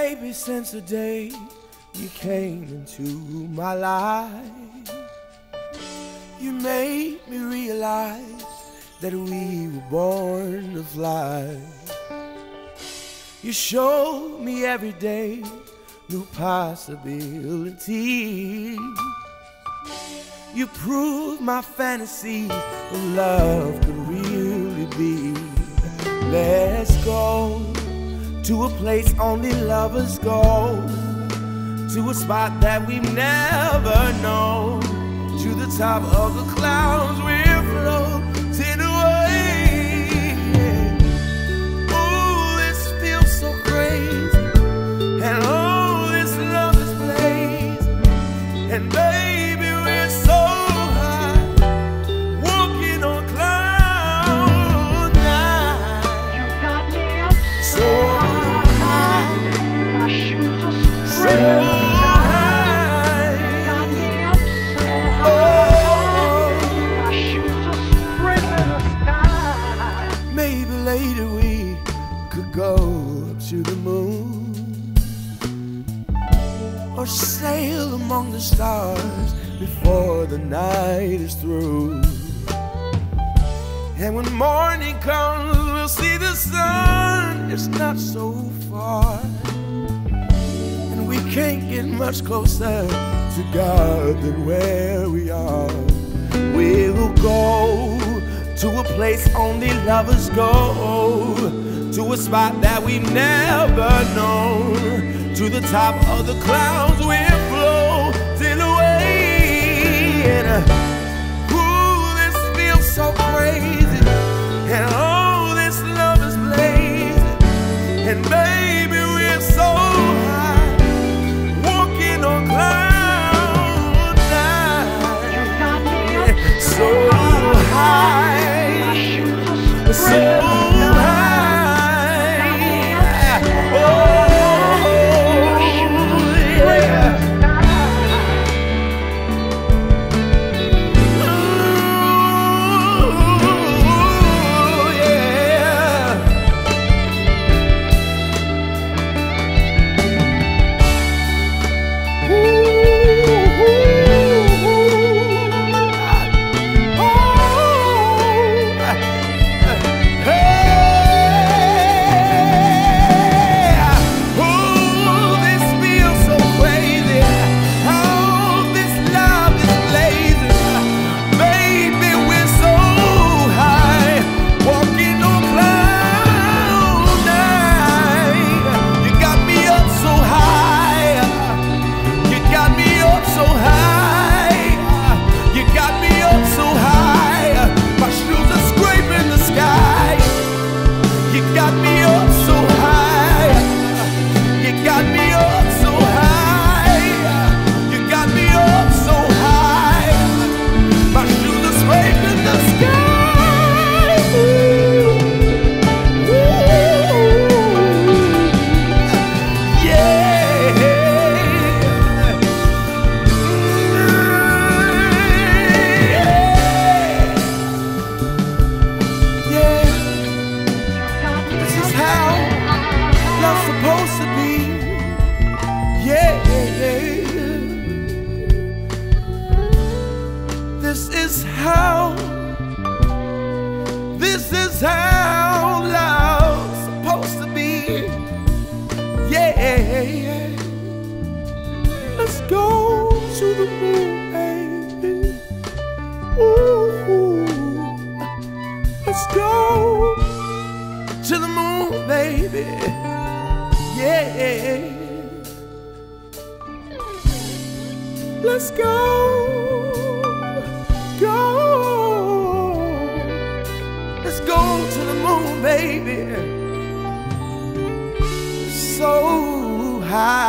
Baby, since the day you came into my life, you made me realize that we were born to fly. You showed me every day new possibilities. You proved my fantasy of love could really be. Let's go to a place only lovers go, to a spot that we've never known, to the top of the clouds we're floating away. Ooh, this feels so crazy, and oh, this love is blazing, and baby, we're so high, walking on cloud nine. You got me up so high, my shoes are spraying. Later we could go up to the moon, or sail among the stars before the night is through. And when morning comes, we'll see the sun, it's not so far, and we can't get much closer to God than where we are. We'll go to a place only lovers go, to a spot that we've never known, to the top of the clouds we're floating away. And ooh, this feels so crazy, and oh, this love is blazing, and baby, we're so high, walking on cloud nine. So high, so high, oh yeah. Ooh, yeah. This is how love's supposed to be. Yeah, let's go to the moon, baby. Ooh, let's go to the moon, baby. Yeah, let's go. Let's go to the moon, baby. So high.